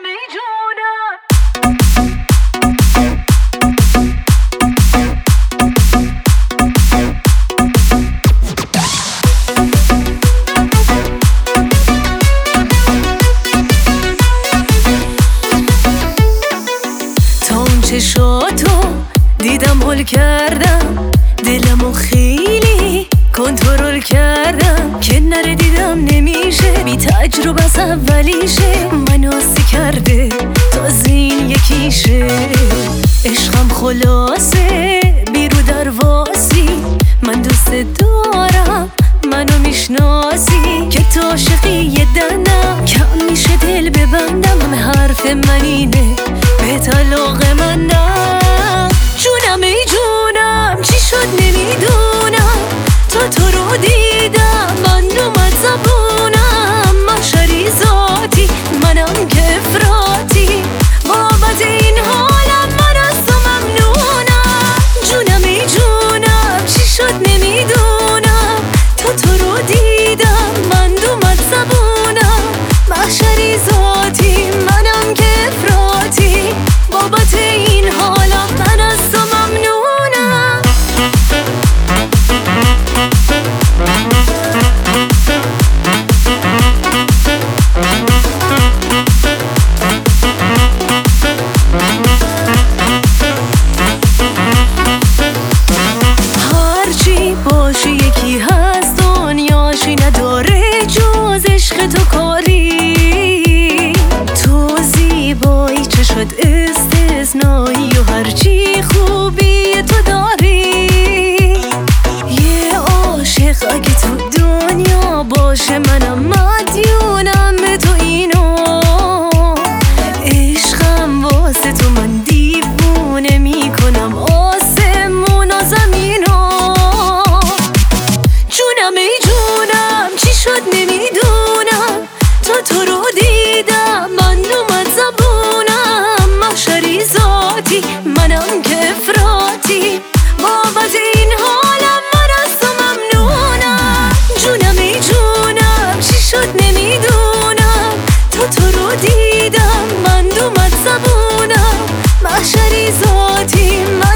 چشاتو دیدم حل کردم، دلمو خیلی کنترل کردم، که نره دیدم نمیشه، بی تجربه از اولیشه، منو آسی کرده تازه این یکیشه. عشقم خلاصه بیرو درواسی، من دوست دارم منو میشناسی، که تو عاشقی یه دندم کم میشه دل ببندم، همه حرف من اینه به طلاق من نه. جونم ای جونم چی شد نمیدونم، تو رو دیدم من اومد زبونم، محشری ذاتی منم که افراطی، بابت این حالم من از تو ممنونم. جونم ای جونم چی شد نمیدونم، تو رو دیدم من اومد زبونم، محشری ذاتی منم که افراطی، بابت این حالم من از تو ممنونم. هرچی باشه یکی هست دنیاشی نداره جز عشق تو کاری، تو زیبایی چشات استثنایی و هرچی خوبی تو داری. یه عاشق اگه تو دنیا باشه منم مدیونم به تو، اینو عشقم واسه تو من دیوونه میکنم آسمون و زمینو. جونم ای جونم چی شد نمیدونم، تو رو دیدم من اومد زبونم، محشری ذاتی منم که افراطی، بابت این حالم من از تو ممنونم. جونم ای جونم چی شد نمیدونم، تو رو دیدم من اومد زبونم، محشری ذاتی